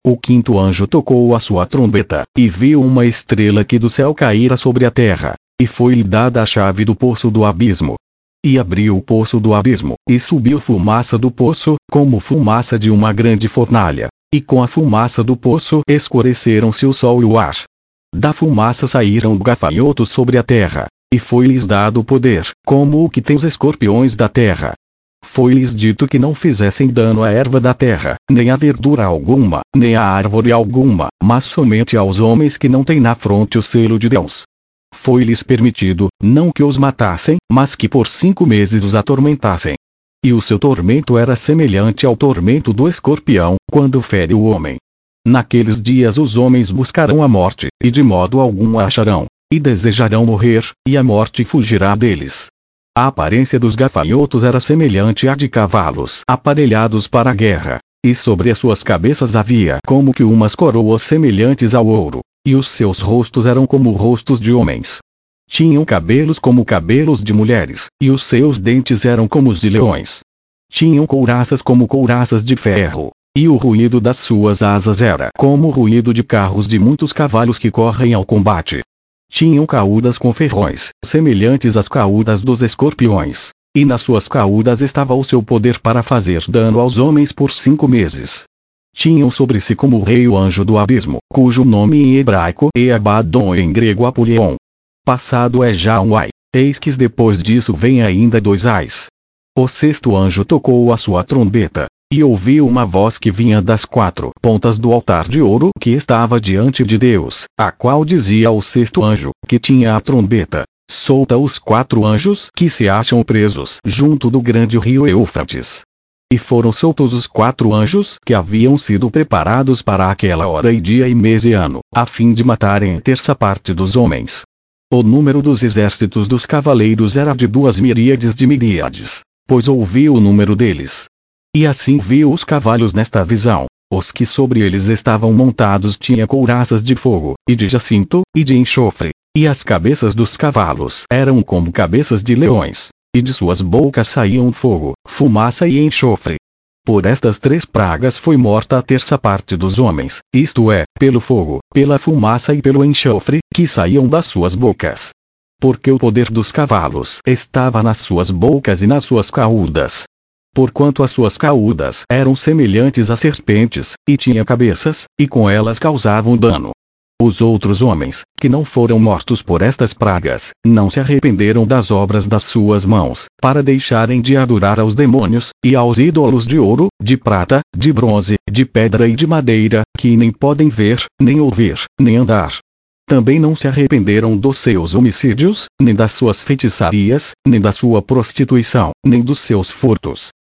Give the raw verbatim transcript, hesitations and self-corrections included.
o quinto anjo tocou a sua trombeta, e viu uma estrela que do céu caíra sobre a terra, e foi-lhe dada a chave do poço do abismo. E abriu o poço do abismo, e subiu fumaça do poço, como fumaça de uma grande fornalha, e com a fumaça do poço escureceram-se o sol e o ar. Da fumaça saíram gafanhotos sobre a terra, e foi-lhes dado poder, como o que tem os escorpiões da terra. Foi-lhes dito que não fizessem dano à erva da terra, nem à verdura alguma, nem à árvore alguma, mas somente aos homens que não têm na fronte o selo de Deus. Foi-lhes permitido, não que os matassem, mas que por cinco meses os atormentassem. E o seu tormento era semelhante ao tormento do escorpião, quando fere o homem. Naqueles dias os homens buscarão a morte, e de modo algum a acharão, e desejarão morrer, e a morte fugirá deles. A aparência dos gafanhotos era semelhante à de cavalos aparelhados para a guerra, e sobre as suas cabeças havia como que umas coroas semelhantes ao ouro, e os seus rostos eram como rostos de homens. Tinham cabelos como cabelos de mulheres, e os seus dentes eram como os de leões. Tinham couraças como couraças de ferro, e o ruído das suas asas era como o ruído de carros de muitos cavalos que correm ao combate. Tinham caudas com ferrões, semelhantes às caudas dos escorpiões, e nas suas caudas estava o seu poder para fazer dano aos homens por cinco meses. Tinham sobre si como o rei o anjo do abismo, cujo nome em hebraico é Abaddon e em grego Apolion. Passado é já um ai, eis que depois disso vem ainda dois ais. O sexto anjo tocou a sua trombeta, e ouviu uma voz que vinha das quatro pontas do altar de ouro que estava diante de Deus, a qual dizia ao sexto anjo, que tinha a trombeta: solta os quatro anjos que se acham presos junto do grande rio Eufrates. E foram soltos os quatro anjos que haviam sido preparados para aquela hora e dia e mês e ano, a fim de matarem a terça parte dos homens. O número dos exércitos dos cavaleiros era de duas miríades de miríades, pois ouviu o número deles. E assim viu os cavalos nesta visão. Os que sobre eles estavam montados tinham couraças de fogo, e de jacinto, e de enxofre, e as cabeças dos cavalos eram como cabeças de leões, e de suas bocas saíam fogo, fumaça e enxofre. Por estas três pragas foi morta a terça parte dos homens, isto é, pelo fogo, pela fumaça e pelo enxofre, que saíam das suas bocas. Porque o poder dos cavalos estava nas suas bocas e nas suas caudas. Porquanto as suas caudas eram semelhantes a serpentes, e tinham cabeças, e com elas causavam dano. Os outros homens, que não foram mortos por estas pragas, não se arrependeram das obras das suas mãos, para deixarem de adorar aos demônios, e aos ídolos de ouro, de prata, de bronze, de pedra e de madeira, que nem podem ver, nem ouvir, nem andar. Também não se arrependeram dos seus homicídios, nem das suas feitiçarias, nem da sua prostituição, nem dos seus furtos,